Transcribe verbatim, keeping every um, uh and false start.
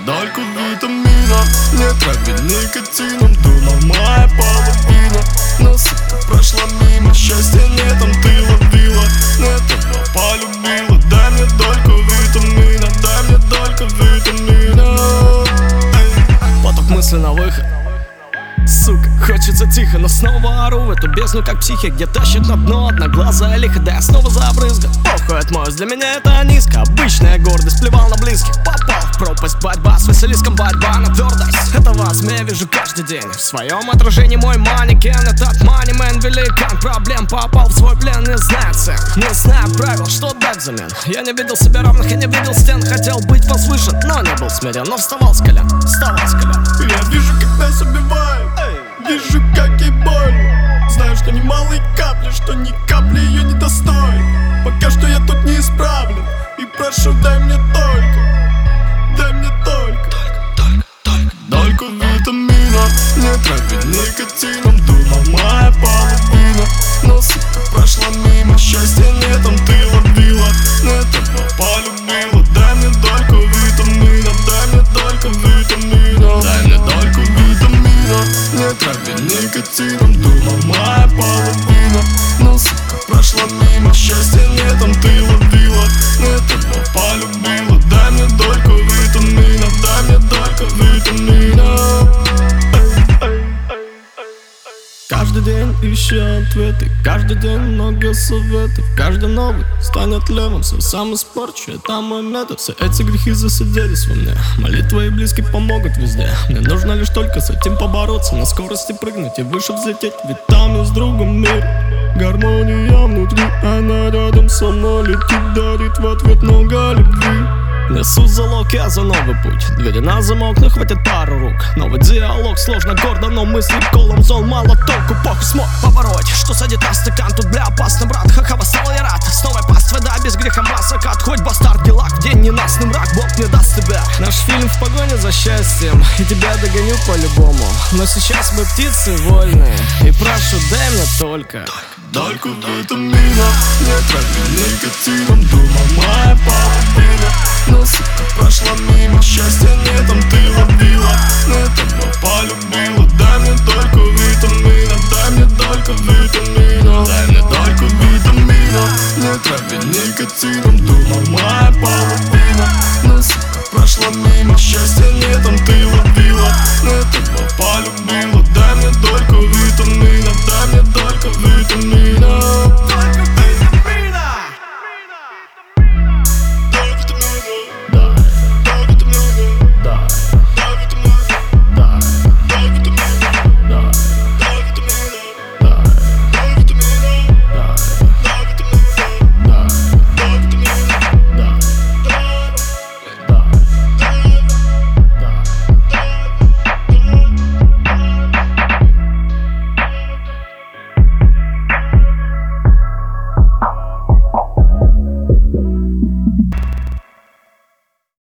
дольку витамина. Не травит никотином, думал моя половина. Но сука прошла мимо, счастья нет, там ты ловила. Не того полюбила, дай мне дольку витамина, дай мне дольку витамина. Эй. Поток мысли на выход. Сука, хочется тихо, но снова ору в эту бездну, как психик, где тащит на дно одноглазая лихо. Да я снова забрызган, похуй отмоюсь, для меня это низко. Обычная гордость, плевал на близких. Попал в пропасть, борьба с Василиском, борьба на твердость. Это вас я вижу каждый день. В своем отражении мой манекен. Этот манимен великан, проблем попал в свой плен. Не знаю цен, не знаю правил, что дать взамен. Я не видел себе равных, я не видел стен. Хотел быть возвышен, но не был смирен. Но вставал с колен, вставал с колен. Я вижу, как нас убивают, вижу, как ей больно. Знаю, что ни малой капли, что ни капли ее не достоин. Пока что я тут не исправлен, и прошу, дай мне только, дай мне только, только, только, только дольку витамина. Не травит никотином, думал моя половина. Но сука прошла мимо, счастья нет, там ты ловила. Не того полюбила, дай мне дольку витамина, дай мне дольку витамина, дай мне дольку витамина. Не травит никотином, думал моя половина. Но сука прошла мимо, счастья нет, там ты ловила. Не того полюбила, дай мне дольку витамина, дай мне дольку витамина. Каждый день ищу ответы, каждый день много советов. Каждый новый станет левым, все сам испорчу, это мой метод. Все эти грехи засиделись во мне, молитвы и близкие помогут везде. Мне нужно лишь только с этим побороться, на скорости прыгнуть и выше взлететь. Ведь там есть в другом мире гармония внутри, она рядом со мной летит, дарит в ответ много любви. Несу залог, я за новый путь. Двери на замок, но хватит пару рук. Новый диалог, сложно, гордо, но мысли колом зол. Мало толку, похуй, смог побороть. Что садит на стакан, тут бля опасно, брат. Ха-ха, восстал я рад, с новой паствой, да, без греха массакат. Хоть бастард, гелак, в день ненастный мрак, Бог не даст тебя. Наш фильм в погоне за счастьем, и тебя догоню по-любому. Но сейчас мы птицы вольные, и прошу, дай мне только дольку витамина. Не травит никотином, думал моя половина. Но сука прошла мимо, счастья нет, там ты ловила. Не того полюбила, дай мне дольку